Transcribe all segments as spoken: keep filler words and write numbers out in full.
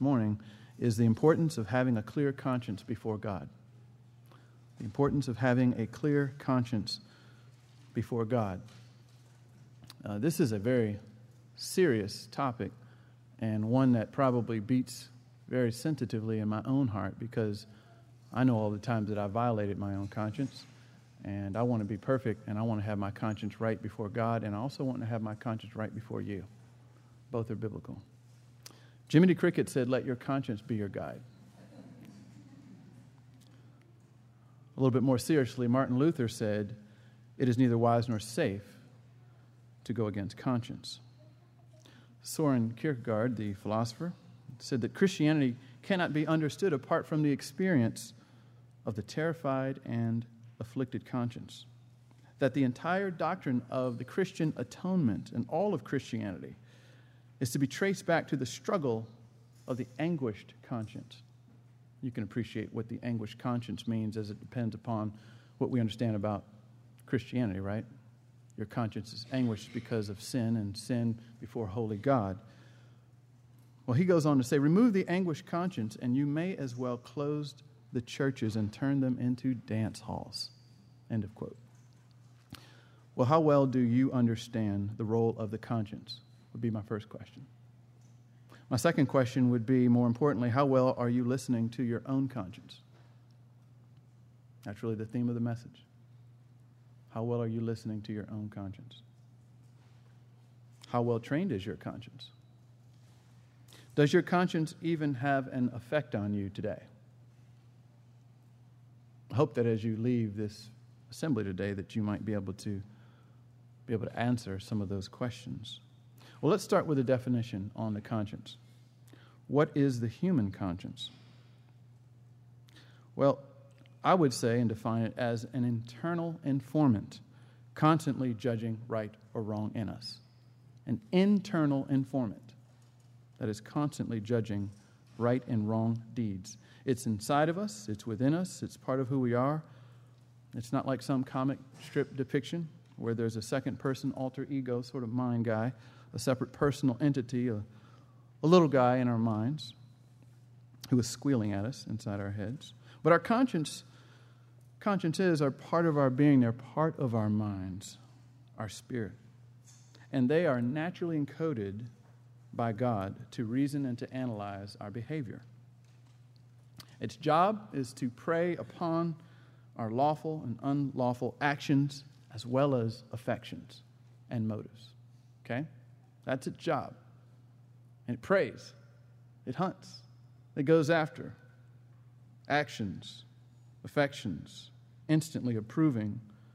morning is the importance of having a clear conscience before God. The importance of having a clear conscience before God. Uh, this is a very serious topic, and one that probably beats very sensitively in my own heart, because I know all the times that I violated my own conscience, and I want to be perfect, and I want to have my conscience right before God, and I also want to have my conscience right before you. Both are biblical. Jiminy Cricket said, "Let your conscience be your guide." A little bit more seriously, Martin Luther said, "It is neither wise nor safe to go against conscience." Soren Kierkegaard, the philosopher, said that Christianity cannot be understood apart from the experience of the terrified and afflicted conscience. That the entire doctrine of the Christian atonement and all of Christianity is to be traced back to the struggle of the anguished conscience. You can appreciate what the anguished conscience means as it depends upon what we understand about Christianity, right? Your conscience is anguished because of sin and sin before holy God. Well, he goes on to say, remove the anguished conscience and you may as well close the churches and turn them into dance halls. End of quote. Well, how well do you understand the role of the conscience? Would be my first question. My second question would be, more importantly, how well are you listening to your own conscience? That's really the theme of the message. How well are you listening to your own conscience? How well trained is your conscience? Does your conscience even have an effect on you today? I hope that as you leave this assembly today that you might be able to be able to answer some of those questions. Well, let's start with a definition on the conscience. What is the human conscience? Well, I would say and define it as an internal informant, constantly judging right or wrong in us. An internal informant that is constantly judging right and wrong deeds. It's inside of us, it's within us, it's part of who we are. It's not like some comic strip depiction where there's a second person alter ego sort of mind guy, a separate personal entity, a, a little guy in our minds who is squealing at us inside our heads. But our conscience, consciences are part of our being. They're part of our minds, our spirit. And they are naturally encoded by God to reason and to analyze our behavior. Its job is to prey upon our lawful and unlawful actions as well as affections and motives. Okay? That's its job. And it preys. It hunts. It goes after actions, affections, instantly approving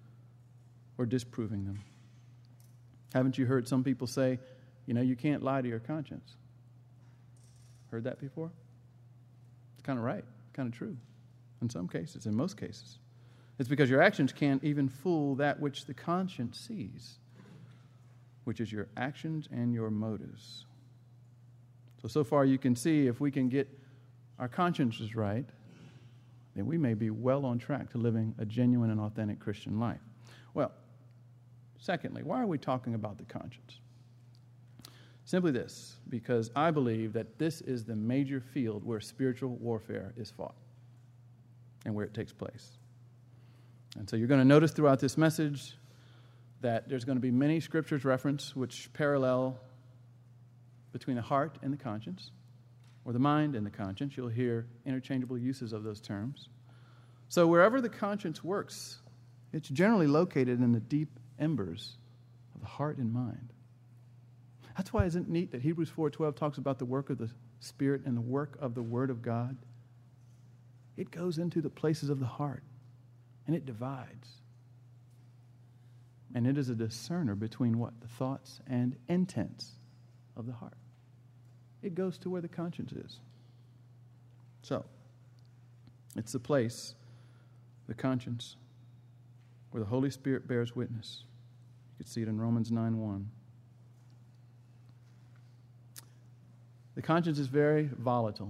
or disproving them. Haven't you heard some people say, you know, you can't lie to your conscience? Heard that before? It's kind of right, kind of true. In some cases, in most cases. It's because your actions can't even fool that which the conscience sees, which is your actions and your motives. So, so far you can see if we can get our consciences right, then we may be well on track to living a genuine and authentic Christian life. Well, secondly, why are we talking about the conscience? Simply this, because I believe that this is the major field where spiritual warfare is fought and where it takes place. And so you're going to notice throughout this message that there's going to be many scriptures referenced which parallel between the heart and the conscience, or the mind and the conscience. You'll hear interchangeable uses of those terms. So wherever the conscience works, it's generally located in the deep embers of the heart and mind. That's why isn't it neat that Hebrews four twelve talks about the work of the Spirit and the work of the Word of God? It goes into the places of the heart, and it divides. And it is a discerner between what? The thoughts and intents of the heart. It goes to where the conscience is. So, it's the place, the conscience, where the Holy Spirit bears witness. You can see it in Romans nine one. The conscience is very volatile.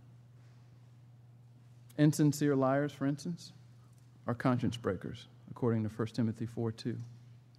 Insincere liars, for instance, are conscience breakers, according to First Timothy four two.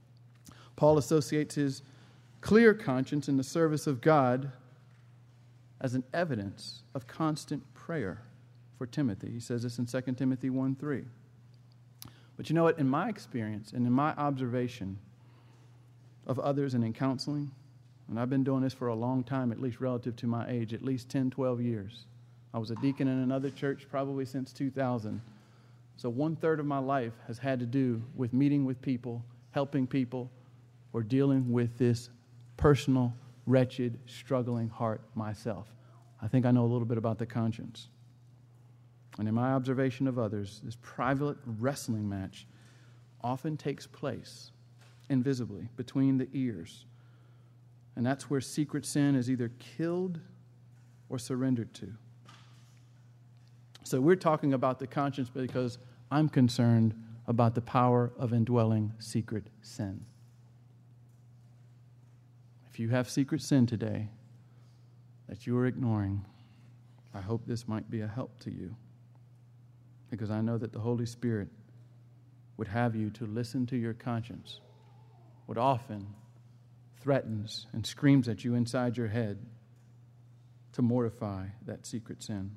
Paul associates his clear conscience in the service of God as an evidence of constant prayer for Timothy. He says this in Second Timothy one three. But you know what? In my experience and in my observation of others and in counseling, and I've been doing this for a long time, at least relative to my age, at least ten, twelve years. I was a deacon in another church probably since two thousand. So one third of my life has had to do with meeting with people, helping people, or dealing with this personal, wretched, struggling heart myself. I think I know a little bit about the conscience. And in my observation of others, this private wrestling match often takes place invisibly between the ears. And that's where secret sin is either killed or surrendered to. So we're talking about the conscience because I'm concerned about the power of indwelling secret sin. If you have secret sin today that you are ignoring, I hope this might be a help to you, because I know that the Holy Spirit would have you to listen to your conscience, what often threatens and screams at you inside your head to mortify that secret sin.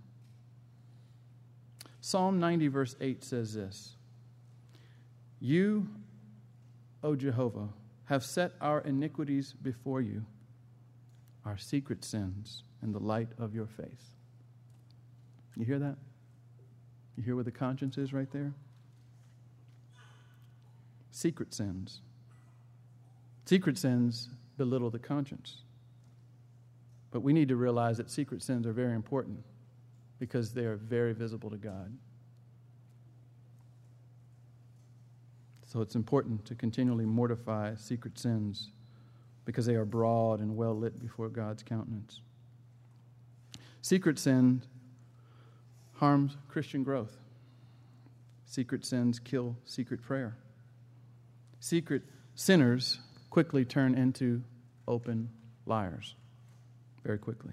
Psalm ninety, verse eight says this: You, O Jehovah, have set our iniquities before you, our secret sins in the light of your face. You hear that? You hear where the conscience is right there? Secret sins. Secret sins belittle the conscience. But we need to realize that secret sins are very important because they are very visible to God. So it's important to continually mortify secret sins because they are broad and well lit before God's countenance. Secret sin harms Christian growth. Secret sins kill secret prayer. Secret sinners quickly turn into open liars very quickly.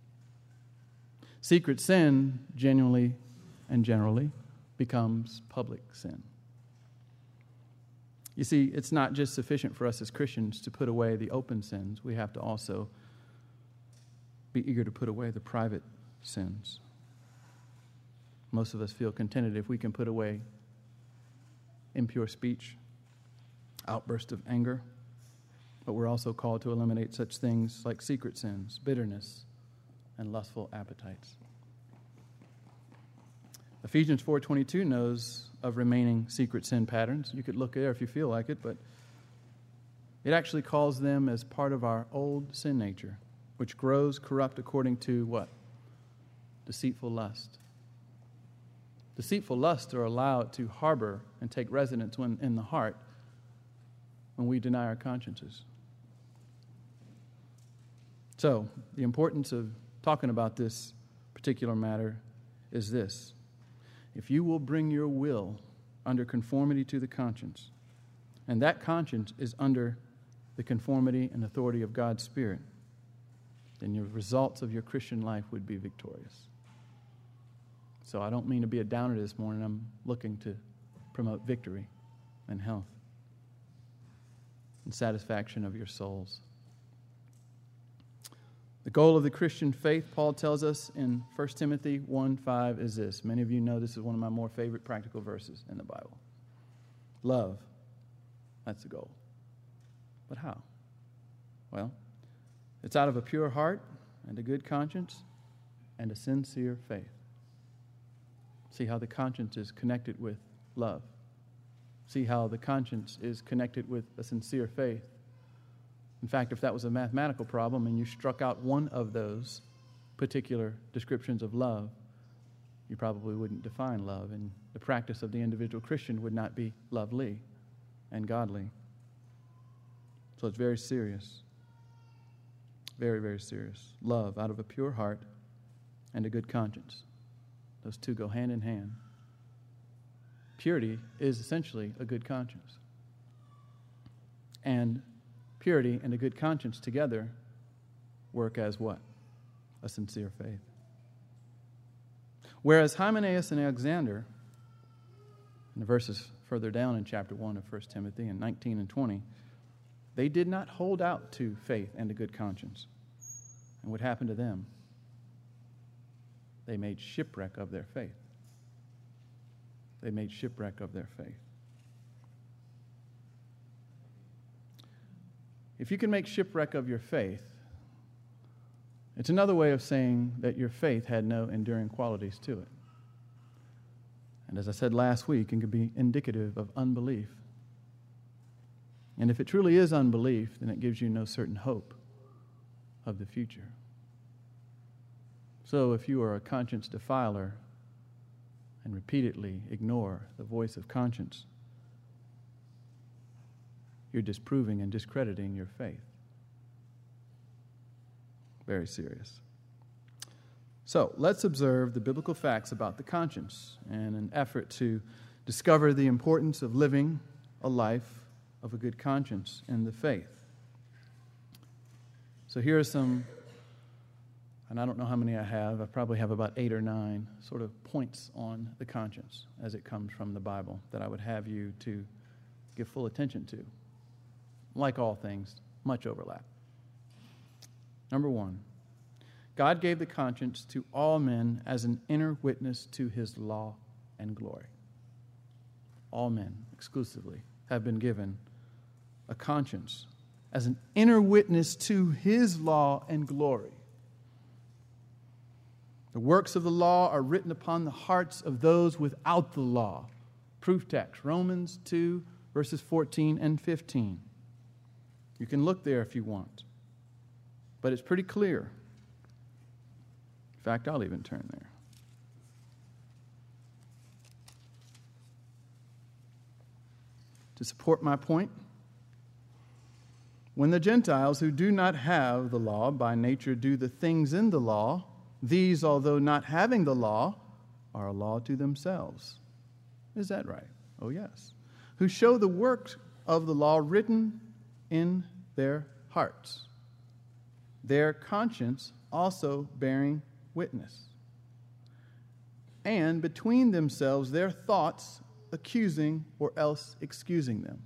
Secret sin genuinely and generally becomes public sin. You see, it's not just sufficient for us as Christians to put away the open sins. We have to also be eager to put away the private sins. Most of us feel contented if we can put away impure speech, outbursts of anger, but we're also called to eliminate such things like secret sins, bitterness, and lustful appetites. Ephesians four twenty-two knows of remaining secret sin patterns. You could look there if you feel like it, but it actually calls them as part of our old sin nature, which grows corrupt according to what? Deceitful lust. Deceitful lusts are allowed to harbor and take residence when, in the heart when we deny our consciences. So, the importance of talking about this particular matter is this. If you will bring your will under conformity to the conscience, and that conscience is under the conformity and authority of God's Spirit, then your results of your Christian life would be victorious. So I don't mean to be a downer this morning. I'm looking to promote victory and health and satisfaction of your souls. The goal of the Christian faith, Paul tells us in First Timothy one five, is this. Many of you know this is one of my more favorite practical verses in the Bible. Love. That's the goal. But how? Well, it's out of a pure heart and a good conscience and a sincere faith. See how the conscience is connected with love. See how the conscience is connected with a sincere faith. In fact, if that was a mathematical problem and you struck out one of those particular descriptions of love, you probably wouldn't define love, and the practice of the individual Christian would not be lovely and godly. So it's very serious. Very, very serious. Love out of a pure heart and a good conscience. Those two go hand in hand. Purity is essentially a good conscience. And purity and a good conscience together work as what? A sincere faith. Whereas Hymenaeus and Alexander, in the verses further down in chapter one of First Timothy, in nineteen and twenty, they did not hold out to faith and a good conscience. And what happened to them? They made shipwreck of their faith. They made shipwreck of their faith. If you can make shipwreck of your faith, it's another way of saying that your faith had no enduring qualities to it. And as I said last week, it can be indicative of unbelief. And if it truly is unbelief, then it gives you no certain hope of the future. So if you are a conscience defiler and repeatedly ignore the voice of conscience, you're disproving and discrediting your faith. Very serious. So let's observe the biblical facts about the conscience in an effort to discover the importance of living a life of a good conscience in the faith. So here are some, and I don't know how many I have, I probably have about eight or nine sort of points on the conscience as it comes from the Bible that I would have you to give full attention to. Like all things, much overlap. Number one, God gave the conscience to all men as an inner witness to his law and glory. All men, exclusively, have been given a conscience as an inner witness to his law and glory. The works of the law are written upon the hearts of those without the law. Proof text, Romans two, verses fourteen and fifteen. You can look there if you want. But it's pretty clear. In fact, I'll even turn there. To support my point, when the Gentiles who do not have the law by nature do the things in the law, these, although not having the law, are a law to themselves. Is that right? Oh, yes. Who show the works of the law written in their hearts, their conscience also bearing witness, and between themselves their thoughts accusing or else excusing them.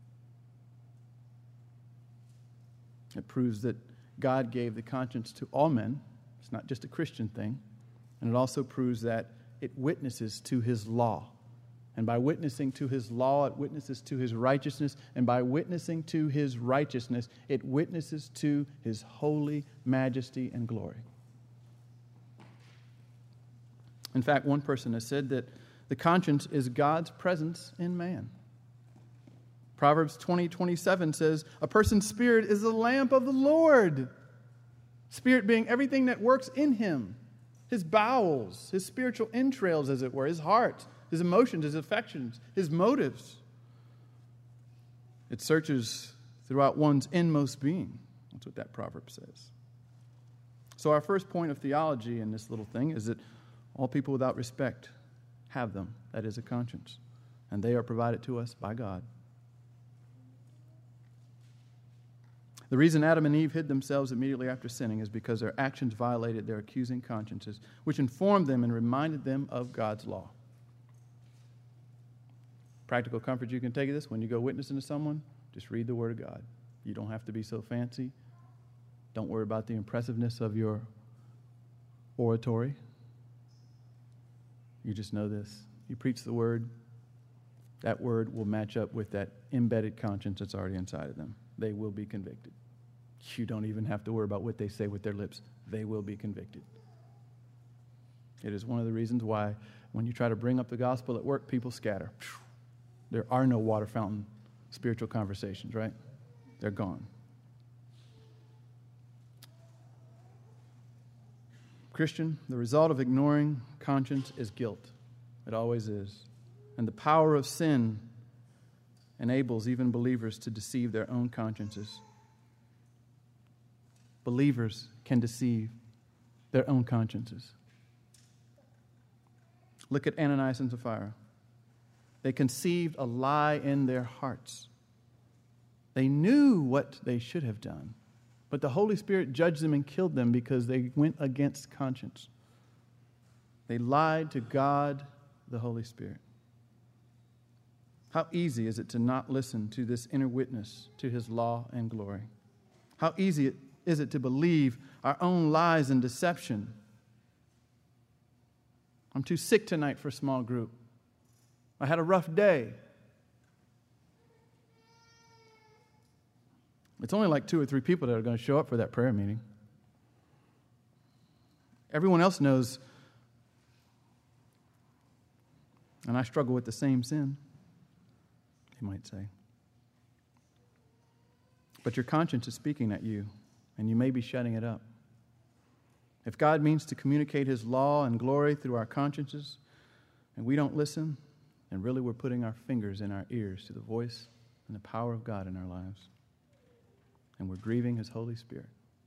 It proves that God gave the conscience to all men. It's not just a Christian thing. And it also proves that it witnesses to his law. And by witnessing to his law, it witnesses to his righteousness. And by witnessing to his righteousness, it witnesses to his holy majesty and glory. In fact, one person has said that the conscience is God's presence in man. Proverbs twenty twenty-seven says, a person's spirit is the lamp of the Lord. Spirit being everything that works in him. His bowels, his spiritual entrails, as it were, his heart, his emotions, his affections, his motives. It searches throughout one's inmost being. That's what that proverb says. So our first point of theology in this little thing is that all people without respect have them. That is a conscience. And they are provided to us by God. The reason Adam and Eve hid themselves immediately after sinning is because their actions violated their accusing consciences, which informed them and reminded them of God's law. Practical comfort you can take of this, when you go witnessing to someone, just read the Word of God. You don't have to be so fancy. Don't worry about the impressiveness of your oratory. You just know this. You preach the Word, that Word will match up with that embedded conscience that's already inside of them. They will be convicted. You don't even have to worry about what they say with their lips. They will be convicted. It is one of the reasons why when you try to bring up the gospel at work, people scatter. There are no water fountain spiritual conversations, right? They're gone. Christian, the result of ignoring conscience is guilt. It always is. And the power of sin enables even believers to deceive their own consciences. Believers can deceive their own consciences. Look at Ananias and Sapphira. They conceived a lie in their hearts. They knew what they should have done, but the Holy Spirit judged them and killed them because they went against conscience. They lied to God, the Holy Spirit. How easy is it to not listen to this inner witness to his law and glory? How easy is it to believe our own lies and deception? I'm too sick tonight for a small group. I had a rough day. It's only like two or three people that are going to show up for that prayer meeting. Everyone else knows, and I struggle with the same sin, you might say. But your conscience is speaking at you, and you may be shutting it up. If God means to communicate His law and glory through our consciences, and we don't listen, then really we're putting our fingers in our ears to the voice and the power of God in our lives. And we're grieving His Holy Spirit.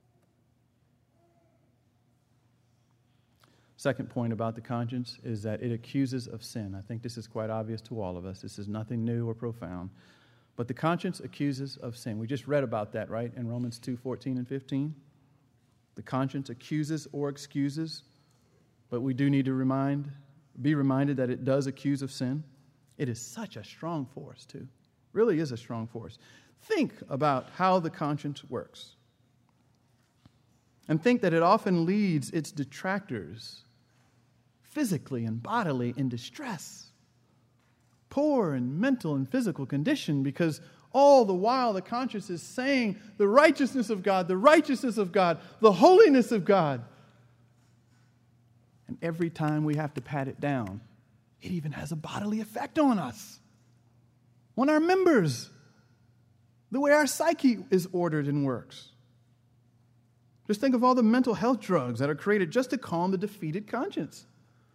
Second point about the conscience is that it accuses of sin. I think this is quite obvious to all of us. This is nothing new or profound. But the conscience accuses of sin. We just read about that, right, in Romans two fourteen and fifteen. The conscience accuses or excuses, but we do need to remind, be reminded that it does accuse of sin. It is such a strong force, too. Really is a strong force. Think about how the conscience works. And think that it often leads its detractors physically and bodily in distress, poor in mental and physical condition, because all the while the conscience is saying the righteousness of God, the righteousness of God, the holiness of God. And every time we have to pat it down, it even has a bodily effect on us, on our members, the way our psyche is ordered and works. Just think of all the mental health drugs that are created just to calm the defeated conscience.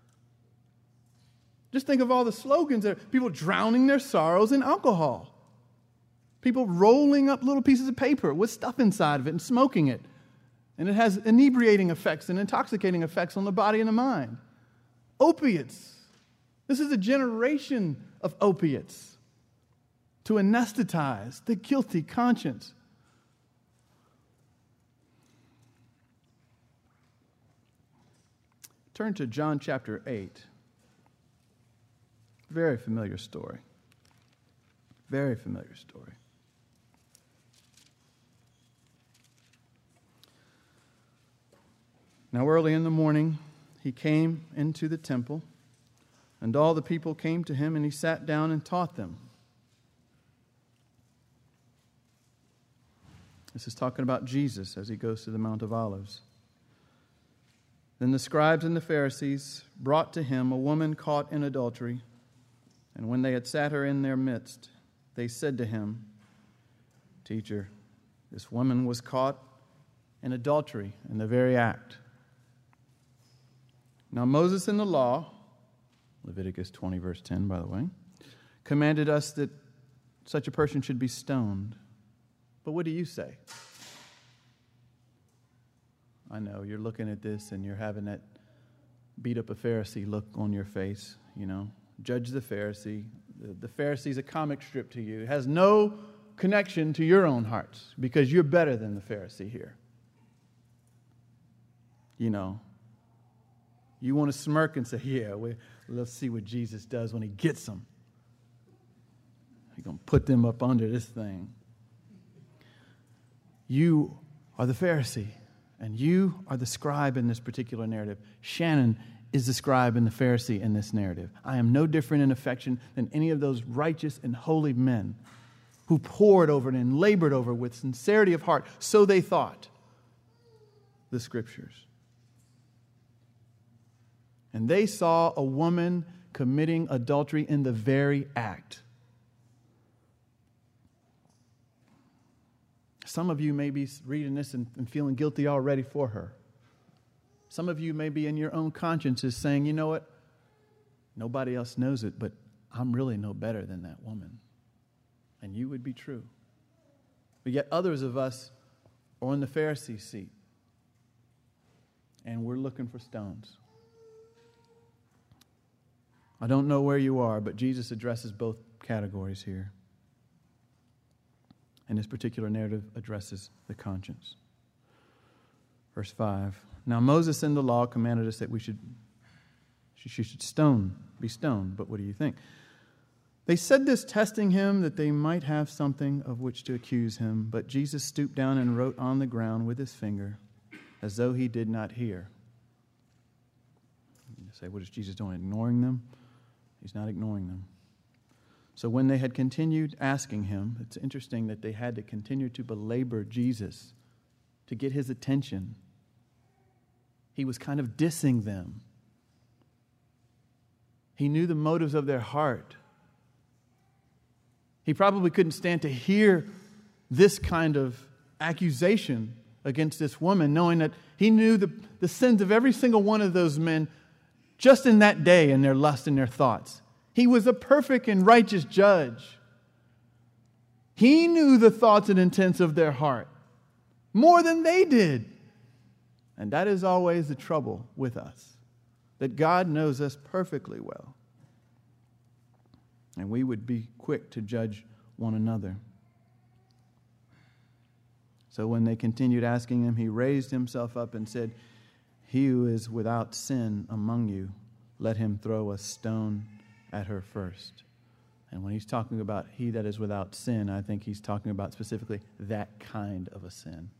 Just think of all the slogans that are people drowning their sorrows in alcohol. People rolling up little pieces of paper with stuff inside of it and smoking it. And it has inebriating effects and intoxicating effects on the body and the mind. Opiates. This is a generation of opiates to anesthetize the guilty conscience. Turn to John chapter eight. Very familiar story. Very familiar story. Now early in the morning, he came into the temple, and all the people came to him, and he sat down and taught them. This is talking about Jesus as he goes to the Mount of Olives. Then the scribes and the Pharisees brought to him a woman caught in adultery, and when they had sat her in their midst, they said to him, "Teacher, this woman was caught in adultery in the very act. Now Moses in the law," Leviticus twenty, verse ten, by the way, "commanded us that such a person should be stoned. But what do you say?" I know, you're looking at this and you're having that beat up a Pharisee look on your face, you know. Judge the Pharisee. The, the Pharisee's a comic strip to you. It has no connection to your own hearts because you're better than the Pharisee here. You know, you want to smirk and say, yeah, we, let's see what Jesus does when he gets them. He's going to put them up under this thing. You are the Pharisee, and you are the scribe in this particular narrative. Shannon is the scribe and the Pharisee in this narrative. I am no different in affection than any of those righteous and holy men who pored over it and labored over it with sincerity of heart. So they thought, the Scriptures. And they saw a woman committing adultery in the very act. Some of you may be reading this and, and feeling guilty already for her. Some of you may be in your own consciences saying, you know what? Nobody else knows it, but I'm really no better than that woman. And you would be true. But yet others of us are in the Pharisee seat. And we're looking for stones. I don't know where you are, but Jesus addresses both categories here. And this particular narrative addresses the conscience. Verse five. Now Moses in the law commanded us that we should, she should stone, be stoned. But what do you think? They said this, testing him, that they might have something of which to accuse him. But Jesus stooped down and wrote on the ground with his finger, as though he did not hear. You say, what is Jesus doing? Ignoring them? He's not ignoring them. So when they had continued asking him, it's interesting that they had to continue to belabor Jesus to get his attention. He was kind of dissing them. He knew the motives of their heart. He probably couldn't stand to hear this kind of accusation against this woman, knowing that he knew the, the sins of every single one of those men just in that day in their lust and their thoughts. He was a perfect and righteous judge. He knew the thoughts and intents of their heart more than they did. And that is always the trouble with us, that God knows us perfectly well. And we would be quick to judge one another. So when they continued asking him, he raised himself up and said, "He who is without sin among you, let him throw a stone at her first." And when he's talking about he that is without sin, I think he's talking about specifically that kind of a sin.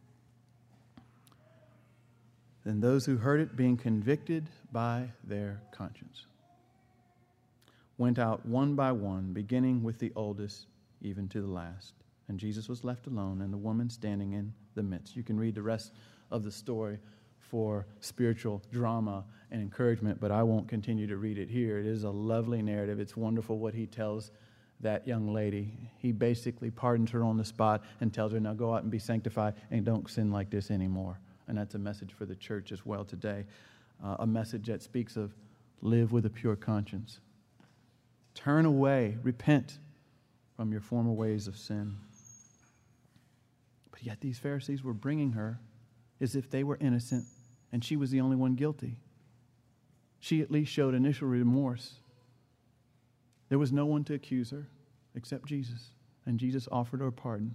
Then those who heard it, being convicted by their conscience, went out one by one, beginning with the oldest, even to the last. And Jesus was left alone, and the woman standing in the midst. You can read the rest of the story for spiritual drama and encouragement, but I won't continue to read it here. It is a lovely narrative. It's wonderful what he tells that young lady. He basically pardons her on the spot and tells her, now go out and be sanctified and don't sin like this anymore. And that's a message for the church as well today. Uh, a message that speaks of live with a pure conscience. Turn away, repent from your former ways of sin. But yet these Pharisees were bringing her as if they were innocent and she was the only one guilty. She at least showed initial remorse. There was no one to accuse her except Jesus, and Jesus offered her pardon.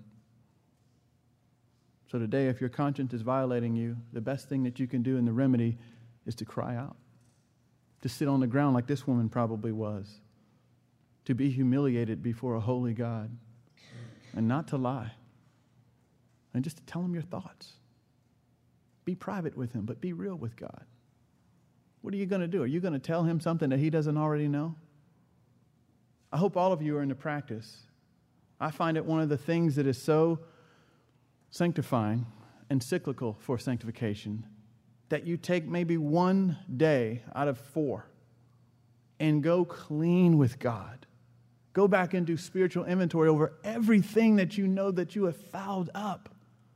So today, if your conscience is violating you, the best thing that you can do in the remedy is to cry out, to sit on the ground like this woman probably was, to be humiliated before a holy God, and not to lie, and just to tell him your thoughts. Be private with him, but be real with God. What are you going to do? Are you going to tell him something that he doesn't already know? I hope all of you are in the practice. I find it one of the things that is so sanctifying and cyclical for sanctification that you take maybe one day out of four and go clean with God. Go back and do spiritual inventory over everything that you know that you have fouled up.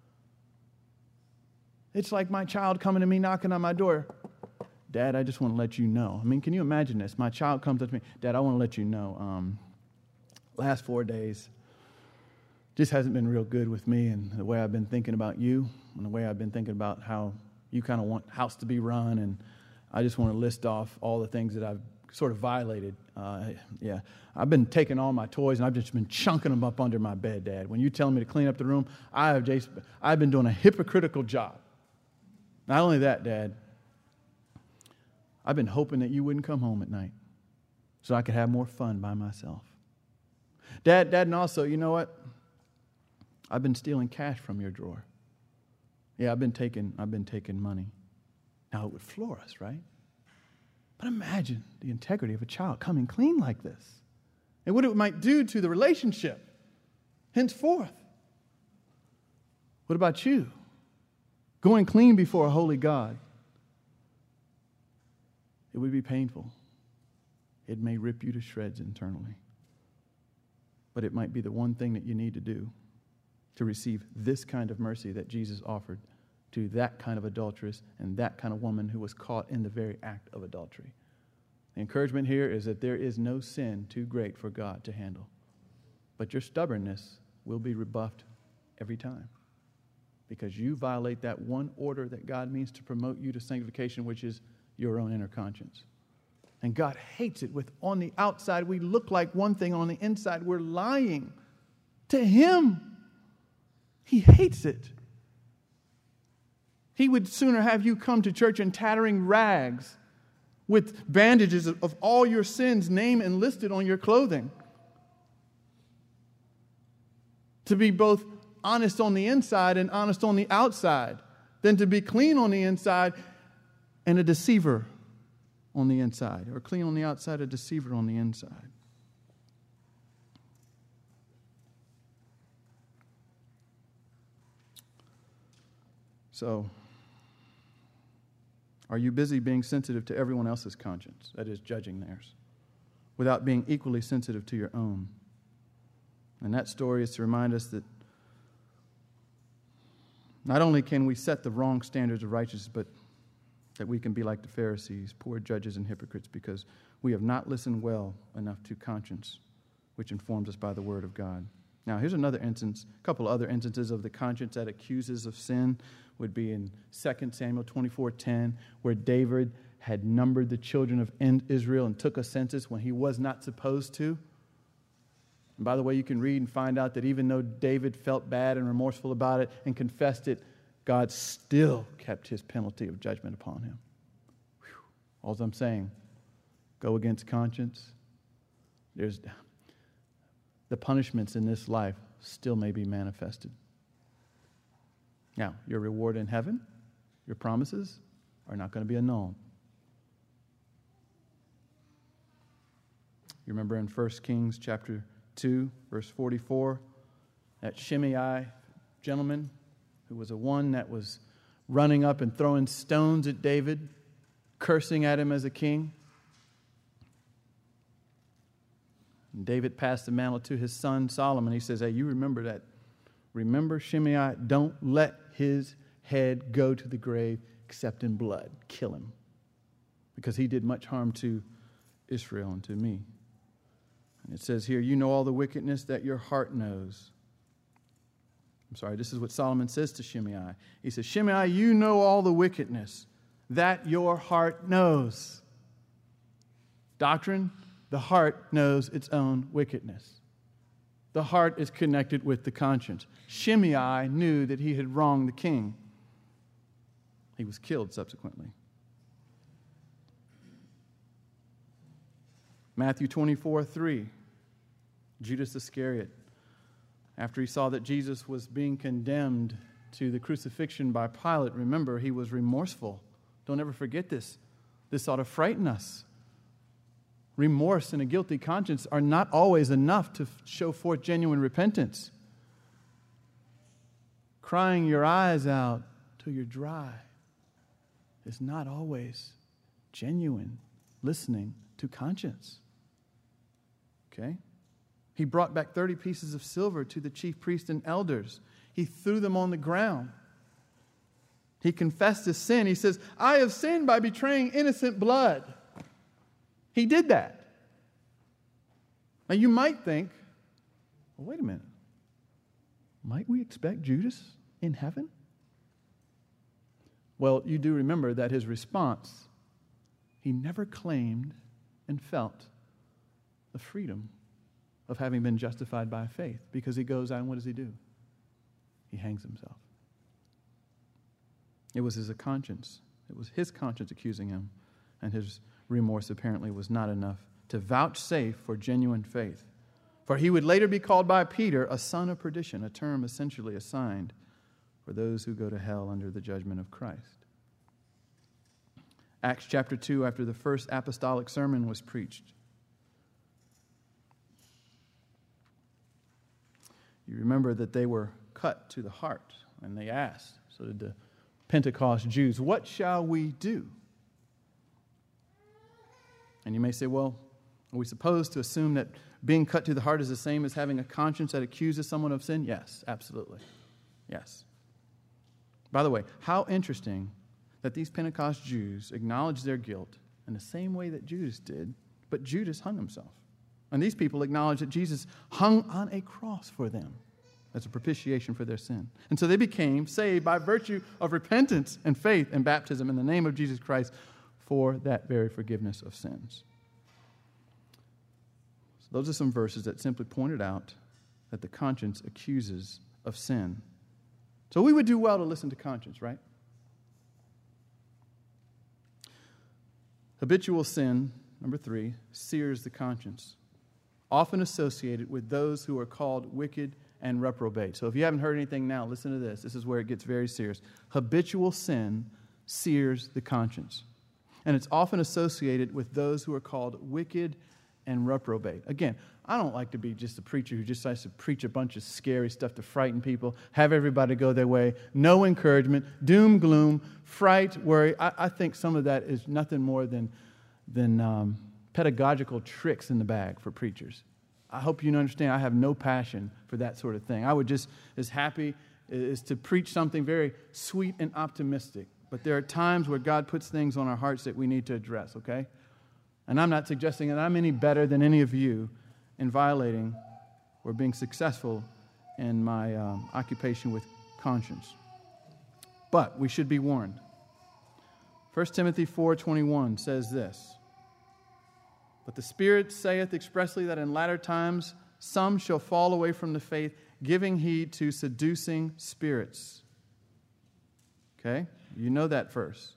It's like my child coming to me, knocking on my door. Dad, I just want to let you know. I mean, can you imagine this? My child comes up to me, Dad, I want to let you know, um, last four days just hasn't been real good with me and the way I've been thinking about you and the way I've been thinking about how you kind of want house to be run, and I just want to list off all the things that I've sort of violated. Uh, yeah, I've been taking all my toys and I've just been chunking them up under my bed, Dad. When you're telling me to clean up the room, I have just, I've been doing a hypocritical job. Not only that, Dad, I've been hoping that you wouldn't come home at night so I could have more fun by myself. Dad, Dad, and also, you know what? I've been stealing cash from your drawer. Yeah, I've been taking, I've been taking money. Now, it would floor us, right? But imagine the integrity of a child coming clean like this and what it might do to the relationship henceforth. What about you? Going clean before a holy God. It would be painful. It may rip you to shreds internally. But it might be the one thing that you need to do to receive this kind of mercy that Jesus offered to that kind of adulteress and that kind of woman who was caught in the very act of adultery. The encouragement here is that there is no sin too great for God to handle. But your stubbornness will be rebuffed every time, because you violate that one order that God means to promote you to sanctification, which is your own inner conscience. And God hates it. With on the outside, we look like one thing. On the inside, we're lying to Him. He hates it. He would sooner have you come to church in tattering rags with bandages of, of all your sins named and listed on your clothing, to be both honest on the inside and honest on the outside, than to be clean on the inside and a deceiver on the inside, or clean on the outside, a deceiver on the inside. So, are you busy being sensitive to everyone else's conscience, that is, judging theirs, without being equally sensitive to your own? And that story is to remind us that not only can we set the wrong standards of righteousness, but that we can be like the Pharisees, poor judges and hypocrites, because we have not listened well enough to conscience, which informs us by the Word of God. Now, here's another instance, a couple other instances of the conscience that accuses of sin would be in Second Samuel twenty-four ten, where David had numbered the children of Israel and took a census when he was not supposed to. And by the way, you can read and find out that even though David felt bad and remorseful about it and confessed it, God still kept his penalty of judgment upon him. Whew. All I'm saying, go against conscience. There's the punishments in this life still may be manifested. Now, your reward in heaven, your promises are not going to be annulled. You remember in First Kings chapter two, verse forty-four, that Shimei gentleman who was the one that was running up and throwing stones at David, cursing at him as a king. And David passed the mantle to his son Solomon. He says, hey, you remember that. Remember Shimei, don't let his head go to the grave except in blood. Kill him. Because he did much harm to Israel and to me. And it says here, you know all the wickedness that your heart knows. I'm sorry, this is what Solomon says to Shimei. He says, Shimei, you know all the wickedness that your heart knows. Doctrine, the heart knows its own wickedness. The heart is connected with the conscience. Shimei knew that he had wronged the king. He was killed subsequently. Matthew twenty-four three, Judas Iscariot, after he saw that Jesus was being condemned to the crucifixion by Pilate, remember, he was remorseful. Don't ever forget this. This ought to frighten us. Remorse and a guilty conscience are not always enough to show forth genuine repentance. Crying your eyes out till you're dry is not always genuine listening to conscience. Okay? He brought back thirty pieces of silver to the chief priests and elders. He threw them on the ground. He confessed his sin. He says, I have sinned by betraying innocent blood. He did that. Now you might think, well, wait a minute. Might we expect Judas in heaven? Well, you do remember that his response, he never claimed and felt the freedom of having been justified by faith, because he goes out and what does he do? He hangs himself. It was his conscience. It was his conscience accusing him, and his remorse apparently was not enough to vouchsafe for genuine faith. For he would later be called by Peter a son of perdition, a term essentially assigned for those who go to hell under the judgment of Christ. Acts chapter two, after the first apostolic sermon was preached, you remember that they were cut to the heart, and they asked, so did the Pentecost Jews, what shall we do? And you may say, well, are we supposed to assume that being cut to the heart is the same as having a conscience that accuses someone of sin? Yes, absolutely. Yes. By the way, how interesting that these Pentecost Jews acknowledged their guilt in the same way that Judas did, but Judas hung himself. And these people acknowledged that Jesus hung on a cross for them as a propitiation for their sin. And so they became saved by virtue of repentance and faith and baptism in the name of Jesus Christ for that very forgiveness of sins. So those are some verses that simply pointed out that the conscience accuses of sin. So we would do well to listen to conscience, right? Habitual sin, number three, sears the conscience, often associated with those who are called wicked and reprobate. So if you haven't heard anything now, listen to this. This is where it gets very serious. Habitual sin sears the conscience. And it's often associated with those who are called wicked and reprobate. Again, I don't like to be just a preacher who just likes to preach a bunch of scary stuff to frighten people, have everybody go their way, no encouragement, doom, gloom, fright, worry. I, I think some of that is nothing more than, than um, pedagogical tricks in the bag for preachers. I hope you understand I have no passion for that sort of thing. I would just as happy as to preach something very sweet and optimistic. But there are times where God puts things on our hearts that we need to address, okay? And I'm not suggesting that I'm any better than any of you in violating or being successful in my um, occupation with conscience. But we should be warned. First Timothy four twenty-one says this, "But the Spirit saith expressly that in latter times some shall fall away from the faith, giving heed to seducing spirits." Okay? You know that verse.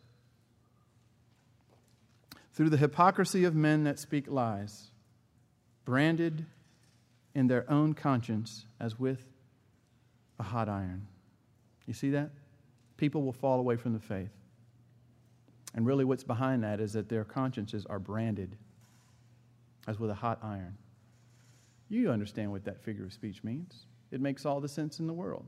"Through the hypocrisy of men that speak lies, branded in their own conscience as with a hot iron." You see that? People will fall away from the faith. And really what's behind that is that their consciences are branded as with a hot iron. You understand what that figure of speech means. It makes all the sense in the world.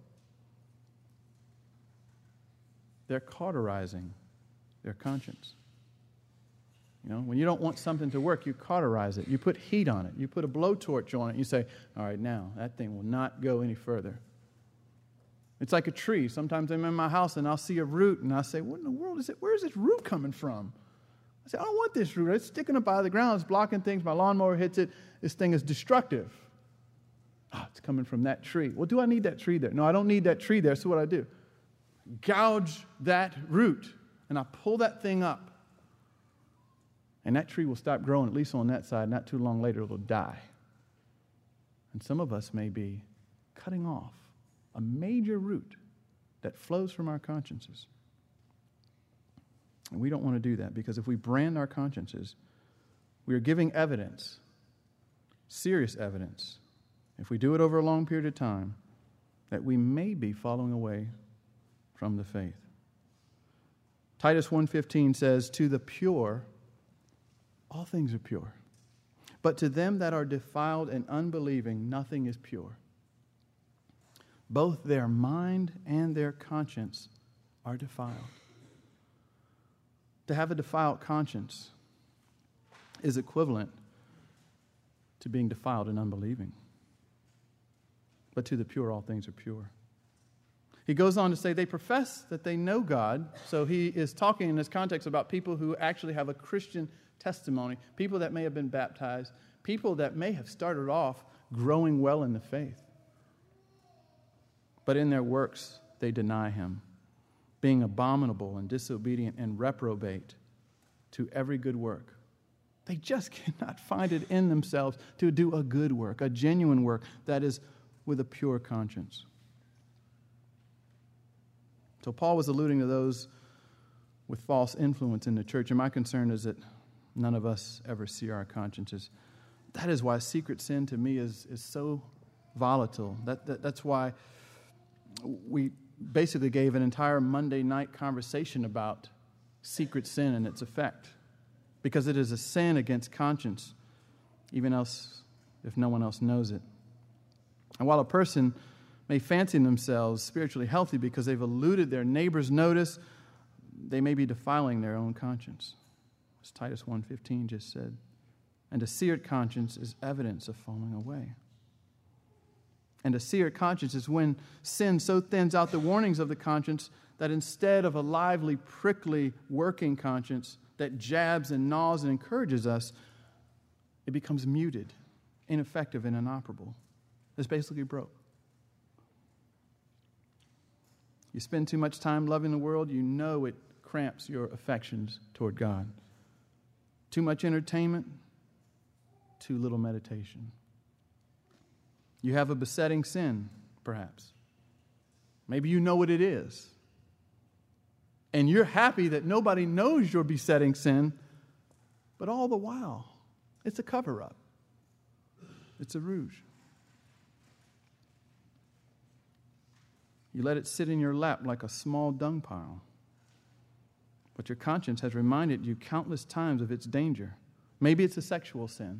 They're cauterizing their conscience. You know, when you don't want something to work, you cauterize it. You put heat on it. You put a blowtorch on it. You say, all right, now, that thing will not go any further. It's like a tree. Sometimes I'm in my house and I'll see a root and I'll say, what in the world is it? Where is this root coming from? I say, I don't want this root. It's sticking up out of the ground. It's blocking things. My lawnmower hits it. This thing is destructive. Oh, it's coming from that tree. Well, do I need that tree there? No, I don't need that tree there. So what do I do? Gouge that root and I pull that thing up. And that tree will stop growing, at least on that side. Not too long later, it'll die. And some of us may be cutting off a major root that flows from our consciences. And we don't want to do that, because if we brand our consciences, we are giving evidence, serious evidence, if we do it over a long period of time, that we may be falling away from the faith. Titus one fifteen says, "To the pure, all things are pure. But to them that are defiled and unbelieving, nothing is pure. Both their mind and their conscience are defiled." To have a defiled conscience is equivalent to being defiled and unbelieving. But to the pure, all things are pure. He goes on to say they profess that they know God. So he is talking in this context about people who actually have a Christian testimony, people that may have been baptized, people that may have started off growing well in the faith. But in their works, they deny him, being abominable and disobedient and reprobate to every good work. They just cannot find it in themselves to do a good work, a genuine work that is with a pure conscience. So Paul was alluding to those with false influence in the church, and my concern is that none of us ever see our consciences. That is why secret sin to me is, is so volatile. That, that That's why we basically gave an entire Monday night conversation about secret sin and its effect, because it is a sin against conscience, even else if no one else knows it. And while a person may fancy themselves spiritually healthy because they've eluded their neighbor's notice, they may be defiling their own conscience, as Titus one fifteen just said. And a seared conscience is evidence of falling away. And a seared conscience is when sin so thins out the warnings of the conscience that instead of a lively, prickly, working conscience that jabs and gnaws and encourages us, it becomes muted, ineffective, and inoperable. It's basically broke. You spend too much time loving the world, you know it cramps your affections toward God. Too much entertainment, too little meditation. You have a besetting sin, perhaps. Maybe you know what it is. And you're happy that nobody knows your besetting sin, but all the while, it's a cover-up. It's a rouge. You let it sit in your lap like a small dung pile. But your conscience has reminded you countless times of its danger. Maybe it's a sexual sin.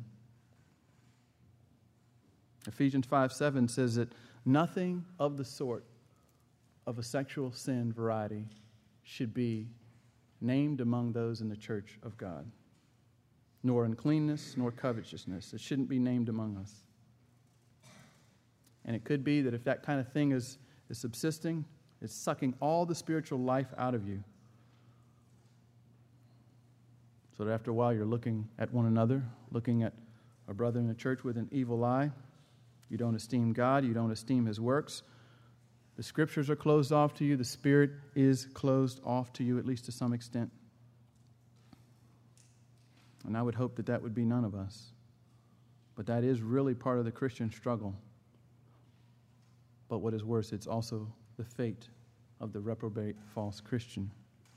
Ephesians five seven says that nothing of the sort of a sexual sin variety should be named among those in the church of God. Nor uncleanness, nor covetousness. It shouldn't be named among us. And it could be that if that kind of thing is, is subsisting, it's sucking all the spiritual life out of you. So that after a while you're looking at one another, looking at a brother in the church with an evil eye. You don't esteem God, you don't esteem His works. The Scriptures are closed off to you. The Spirit is closed off to you, at least to some extent. And I would hope that that would be none of us. But that is really part of the Christian struggle. But what is worse, it's also the fate of the reprobate false Christian.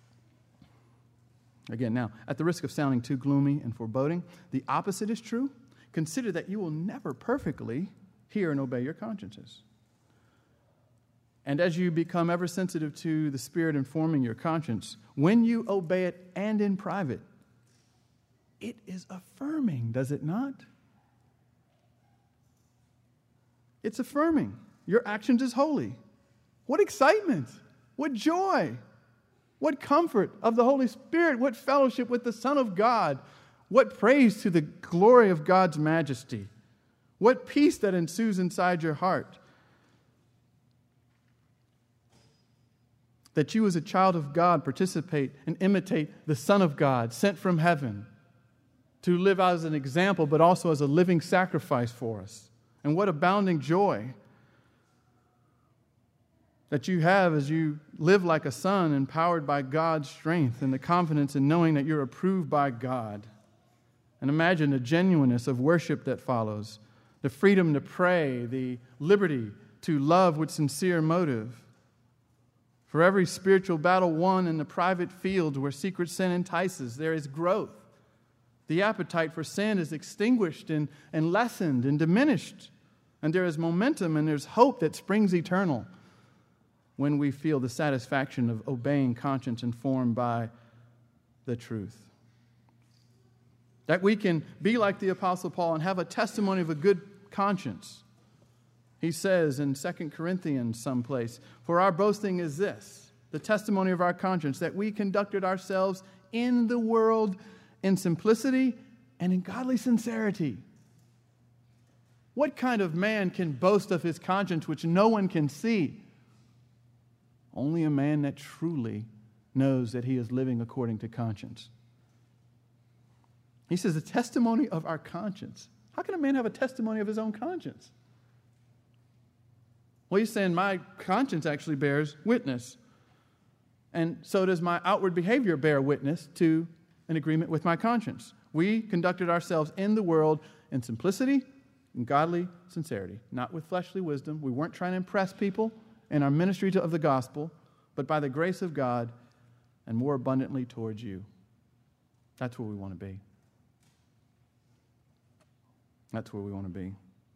Again, now, at the risk of sounding too gloomy and foreboding, the opposite is true. Consider that you will never perfectly hear and obey your consciences. And as you become ever sensitive to the Spirit informing your conscience, when you obey it and in private, it is affirming, does it not? It's affirming. Your actions is holy. What excitement! What joy! What comfort of the Holy Spirit! What fellowship with the Son of God! What praise to the glory of God's majesty! What peace that ensues inside your heart! That you as a child of God participate and imitate the Son of God sent from heaven to live as an example, but also as a living sacrifice for us. And what abounding joy that you have as you live like a son, empowered by God's strength and the confidence in knowing that you're approved by God. And imagine the genuineness of worship that follows, the freedom to pray, the liberty to love with sincere motive. For every spiritual battle won in the private fields where secret sin entices, there is growth. The appetite for sin is extinguished and, and lessened and diminished. And there is momentum and there's hope that springs eternal when we feel the satisfaction of obeying conscience informed by the truth. That we can be like the Apostle Paul and have a testimony of a good conscience. He says in Second Corinthians someplace, "For our boasting is this, the testimony of our conscience, that we conducted ourselves in the world in simplicity and in godly sincerity." What kind of man can boast of his conscience which no one can see? Only a man that truly knows that he is living according to conscience. He says the testimony of our conscience. How can a man have a testimony of his own conscience? Well, he's saying my conscience actually bears witness. And so does my outward behavior bear witness to an agreement with my conscience. We conducted ourselves in the world in simplicity and godly sincerity, not with fleshly wisdom. We weren't trying to impress people in our ministry to, of the gospel, but by the grace of God and more abundantly towards you. That's where we want to be. That's where we want to be.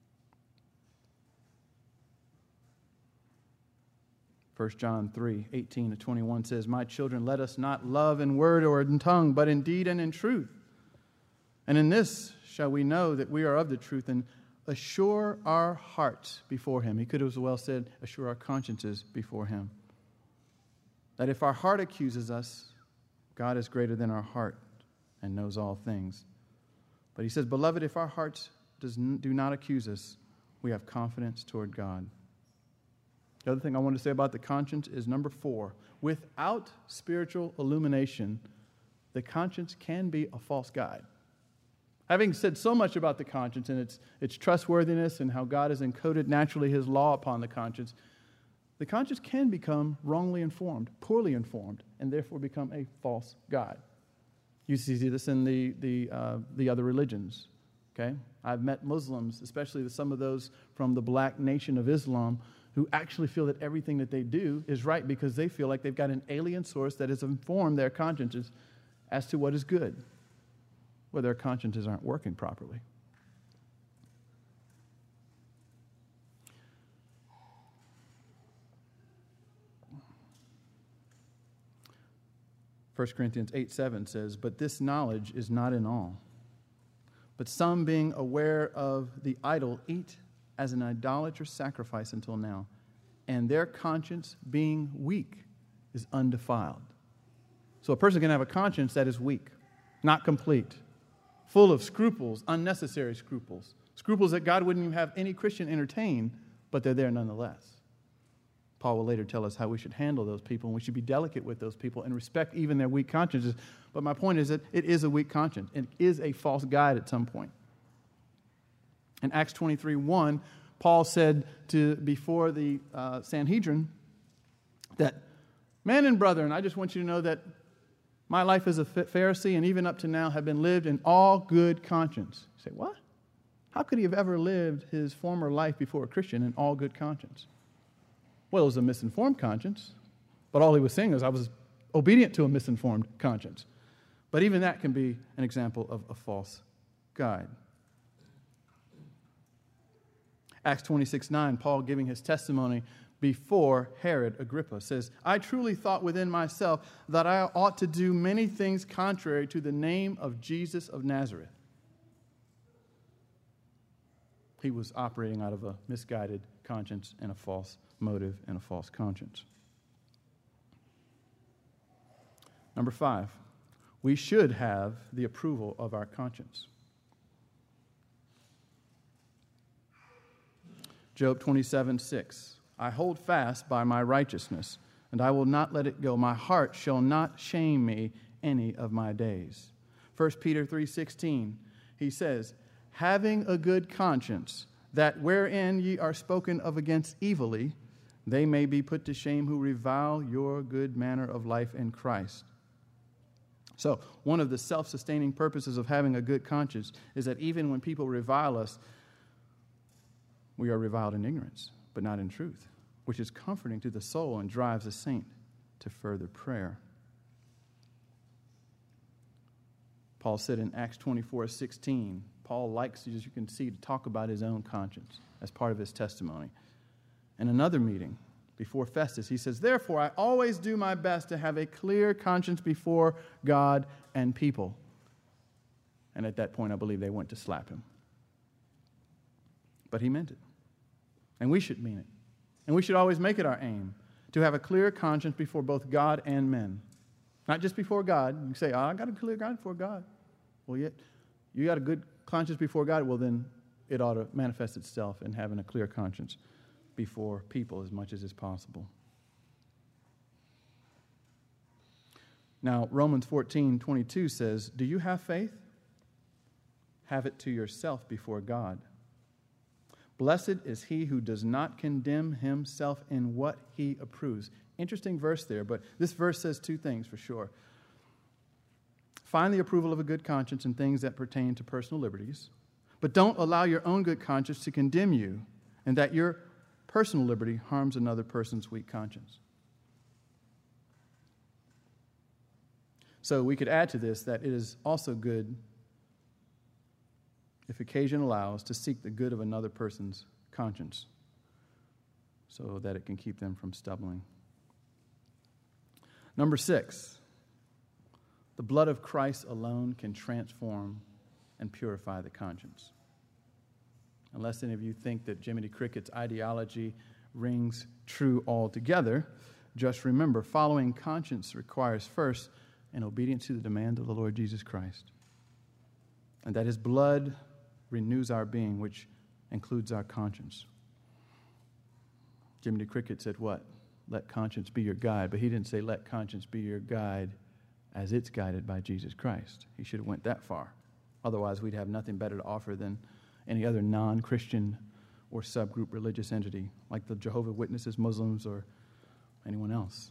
First John three, eighteen to twenty-one says, "My children, let us not love in word or in tongue, but in deed and in truth. And in this shall we know that we are of the truth and assure our hearts before Him." He could have as well said, assure our consciences before Him. That if our heart accuses us, God is greater than our heart and knows all things. But he says, "Beloved, if our hearts does n- do not accuse us, we have confidence toward God." The other thing I want to say about the conscience is number four. Without spiritual illumination, the conscience can be a false guide. Having said so much about the conscience and its, its trustworthiness and how God has encoded naturally His law upon the conscience, the conscience can become wrongly informed, poorly informed, and therefore become a false guide. You see this in the, the, uh, the other religions. Okay? I've met Muslims, especially some of those from the black nation of Islam, who actually feel that everything that they do is right because they feel like they've got an alien source that has informed their consciences as to what is good, where their consciences aren't working properly. First Corinthians eight seven says, "But this knowledge is not in all. But some, being aware of the idol, eat as an idolatrous sacrifice until now, and their conscience, being weak, is undefiled." So a person can have a conscience that is weak, not complete, full of scruples, unnecessary scruples, scruples that God wouldn't even have any Christian entertain, but they're there nonetheless. Paul will later tell us how we should handle those people, and we should be delicate with those people and respect even their weak consciences. But my point is that it is a weak conscience. It is a false guide at some point. In Acts twenty-three one, Paul said to before the uh, Sanhedrin that, "Men and brethren, I just want you to know that my life as a Pharisee and even up to now have been lived in all good conscience." You say, what? How could he have ever lived his former life before a Christian in all good conscience? Well, it was a misinformed conscience, but all he was saying is I was obedient to a misinformed conscience. But even that can be an example of a false guide. Acts twenty-six nine, Paul giving his testimony before Herod Agrippa says, "I truly thought within myself that I ought to do many things contrary to the name of Jesus of Nazareth." He was operating out of a misguided conscience and a false motive and a false conscience. Number five, we should have the approval of our conscience. Job twenty-seven six, "I hold fast by my righteousness, and I will not let it go. My heart shall not shame me any of my days." First Peter three sixteen, he says, "Having a good conscience, that wherein ye are spoken of against evilly, they may be put to shame who revile your good manner of life in Christ." So, one of the self-sustaining purposes of having a good conscience is that even when people revile us, we are reviled in ignorance, but not in truth, which is comforting to the soul and drives a saint to further prayer. Paul said in Acts twenty-four sixteen, Paul likes, as you can see, to talk about his own conscience as part of his testimony. In another meeting before Festus, he says, "Therefore, I always do my best to have a clear conscience before God and people." And at that point, I believe they went to slap him. But he meant it. And we should mean it. And we should always make it our aim to have a clear conscience before both God and men. Not just before God. You say, oh, I got a clear conscience before God. Well, yet you got a good conscience before God. Well, then it ought to manifest itself in having a clear conscience before people as much as is possible. Now, Romans fourteen twenty-two says, "Do you have faith? Have it to yourself before God. Blessed is he who does not condemn himself in what he approves." Interesting verse there, but this verse says two things for sure. Find the approval of a good conscience in things that pertain to personal liberties, but don't allow your own good conscience to condemn you, and that your personal liberty harms another person's weak conscience. So we could add to this that it is also good, if occasion allows, to seek the good of another person's conscience so that it can keep them from stumbling. Number six, the blood of Christ alone can transform and purify the conscience. Unless any of you think that Jiminy Cricket's ideology rings true altogether, just remember, following conscience requires first an obedience to the demand of the Lord Jesus Christ, and that his blood renews our being, which includes our conscience. Jiminy Cricket said what? Let conscience be your guide. But he didn't say let conscience be your guide as it's guided by Jesus Christ. He should have went that far. Otherwise, we'd have nothing better to offer than any other non-Christian or subgroup religious entity, like the Jehovah's Witnesses, Muslims, or anyone else.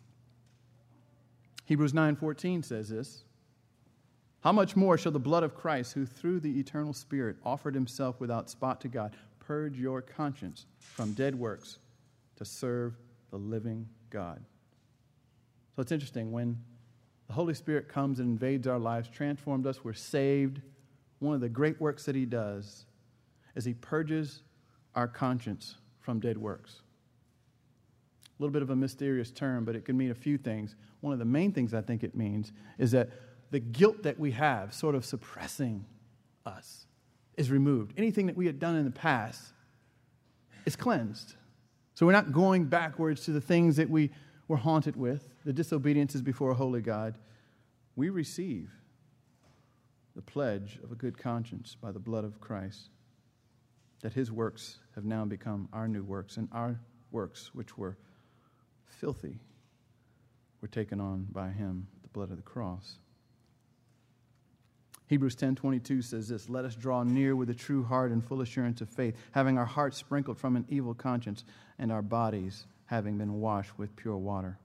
Hebrews nine fourteen says this, "How much more shall the blood of Christ, who through the eternal Spirit offered himself without spot to God, purge your conscience from dead works to serve the living God?" So it's interesting, when the Holy Spirit comes and invades our lives, transformed us, we're saved, one of the great works that he does is he purges our conscience from dead works. A little bit of a mysterious term, but it can mean a few things. One of the main things I think it means is that the guilt that we have sort of suppressing us is removed. Anything that we had done in the past is cleansed. So we're not going backwards to the things that we were haunted with, the disobediences before a holy God. We receive the pledge of a good conscience by the blood of Christ, that his works have now become our new works, and our works, which were filthy, were taken on by him, the blood of the cross. Hebrews ten twenty-two says this, "Let us draw near with a true heart and full assurance of faith, having our hearts sprinkled from an evil conscience and our bodies having been washed with pure water."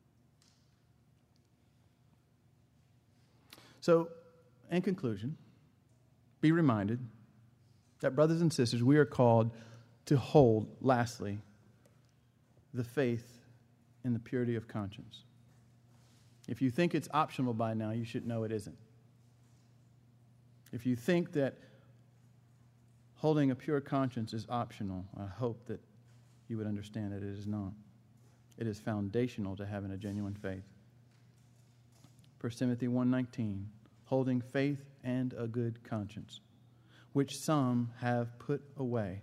So, in conclusion, be reminded that, brothers and sisters, we are called to hold, lastly, the faith in the purity of conscience. If you think it's optional by now, you should know it isn't. If you think that holding a pure conscience is optional, I hope that you would understand that it is not. It is foundational to having a genuine faith. First Timothy one nineteen, holding faith and a good conscience, which some have put away.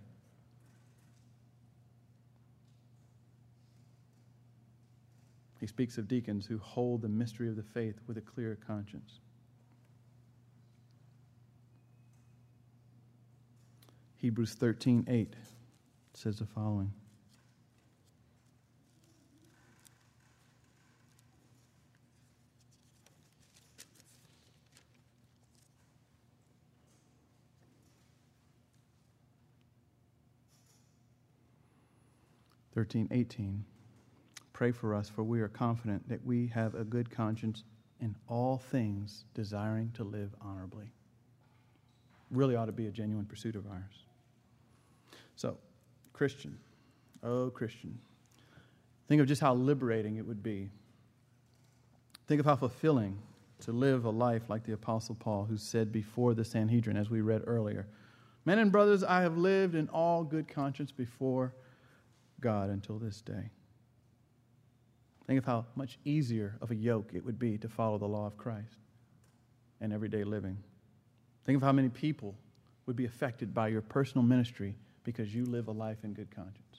He speaks of deacons who hold the mystery of the faith with a clear conscience. Hebrews thirteen eight says the following. thirteen eighteen. Pray for us, for we are confident that we have a good conscience in all things, desiring to live honorably. Really ought to be a genuine pursuit of ours. So, Christian, oh Christian, think of just how liberating it would be. Think of how fulfilling to live a life like the Apostle Paul, who said before the Sanhedrin, as we read earlier, "Men and brothers, I have lived in all good conscience before God until this day." Think of how much easier of a yoke it would be to follow the law of Christ in everyday living. Think of how many people would be affected by your personal ministry because you live a life in good conscience.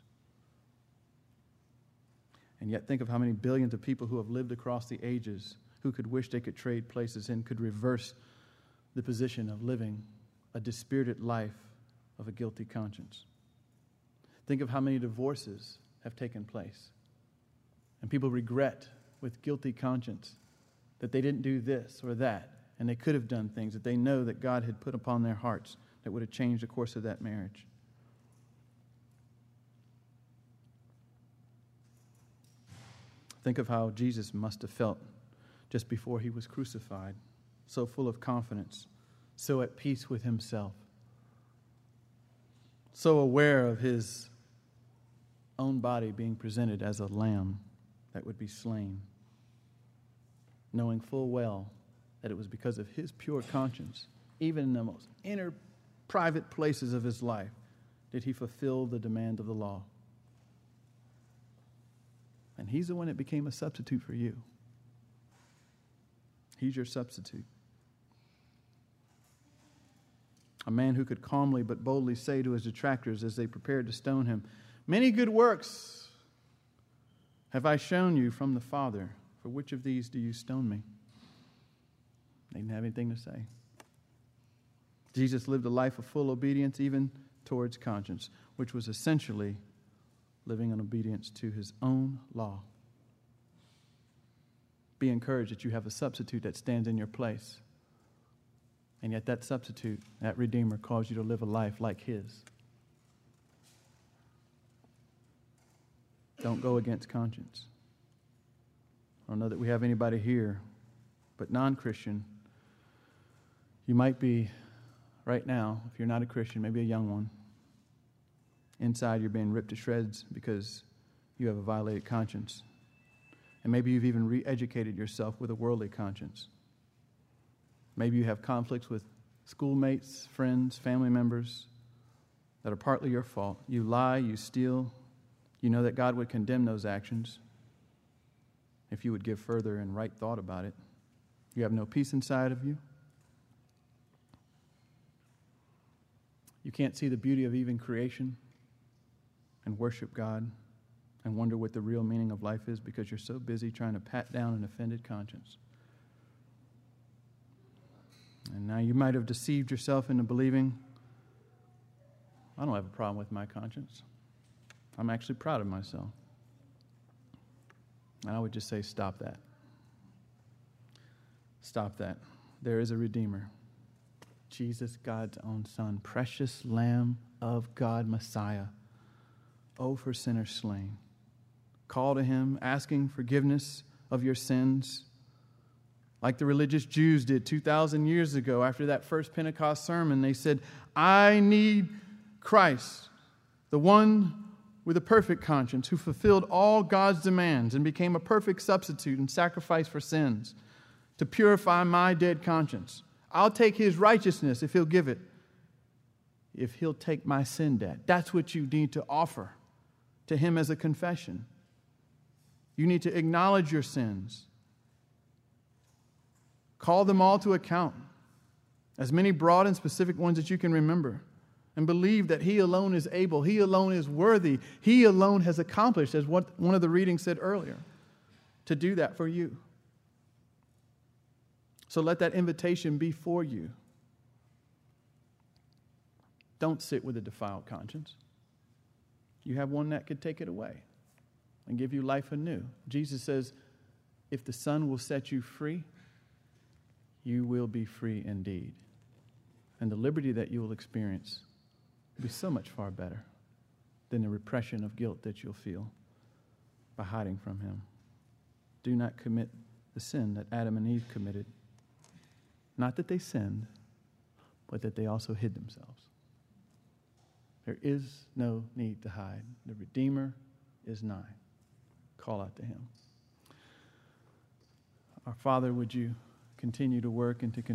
And yet think of how many billions of people who have lived across the ages who could wish they could trade places and could reverse the position of living a dispirited life of a guilty conscience. Think of how many divorces have taken place. And people regret with guilty conscience that they didn't do this or that, and they could have done things that they know that God had put upon their hearts that would have changed the course of that marriage. Think of how Jesus must have felt just before he was crucified, so full of confidence, so at peace with himself, so aware of his own body being presented as a lamb that would be slain, knowing full well that it was because of his pure conscience, even in the most inner, private places of his life, did he fulfill the demand of the law. And he's the one that became a substitute for you. He's your substitute. A man who could calmly but boldly say to his detractors as they prepared to stone him, "Many good works have I shown you from the Father. For which of these do you stone me?" They didn't have anything to say. Jesus lived a life of full obedience even towards conscience, which was essentially living in obedience to his own law. Be encouraged that you have a substitute that stands in your place. And yet that substitute, that Redeemer, calls you to live a life like his. Don't go against conscience. I don't know that we have anybody here, but non-Christian, you might be right now, if you're not a Christian, maybe a young one. Inside you're being ripped to shreds because you have a violated conscience. And maybe you've even re-educated yourself with a worldly conscience. Maybe you have conflicts with schoolmates, friends, family members that are partly your fault. You lie, you steal, You know that God would condemn those actions if you would give further and right thought about it. You have no peace inside of you. You can't see the beauty of even creation and worship God and wonder what the real meaning of life is because you're so busy trying to pat down an offended conscience. And now you might have deceived yourself into believing, I don't have a problem with my conscience. I'm actually proud of myself. And I would just say, stop that. Stop that. There is a Redeemer. Jesus, God's own Son, precious Lamb of God, Messiah. Oh, for sinners slain. Call to him, asking forgiveness of your sins, like the religious Jews did two thousand years ago after that first Pentecost sermon. They said, I need Christ, the one with a perfect conscience, who fulfilled all God's demands and became a perfect substitute and sacrifice for sins to purify my dead conscience. I'll take his righteousness if he'll give it, if he'll take my sin debt. That's what you need to offer to him as a confession. You need to acknowledge your sins. Call them all to account, as many broad and specific ones that you can remember, and believe that he alone is able, he alone is worthy, he alone has accomplished, as what one of the readings said earlier, to do that for you. So let that invitation be for you. Don't sit with a defiled conscience. You have one that could take it away and give you life anew. Jesus says, if the Son will set you free, you will be free indeed. And the liberty that you will experience will be so much far better than the repression of guilt that you'll feel by hiding from him. Do not commit the sin that Adam and Eve committed. Not that they sinned, but that they also hid themselves. There is no need to hide. The Redeemer is nigh. Call out to him. Our Father, would you continue to work and to continue